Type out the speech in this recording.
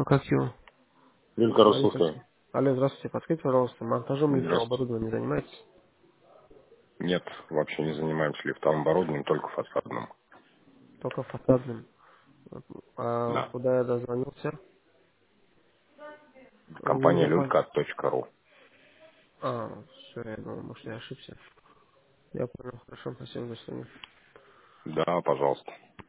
как его? Вильгара, Олег слушаю. Алексеевич. Алло, здравствуйте, подскажите, пожалуйста, монтажом лифтового Здравствуйте. оборудования занимаетесь? Нет, вообще не занимаемся лифтовым оборудованием, только фасадным. Только фасадным. А Да. куда я дозвонился? Вы Компания меня люлька.ру. все, я думал, может, я ошибся. Я понял, хорошо, спасибо, до свидания. Да, пожалуйста.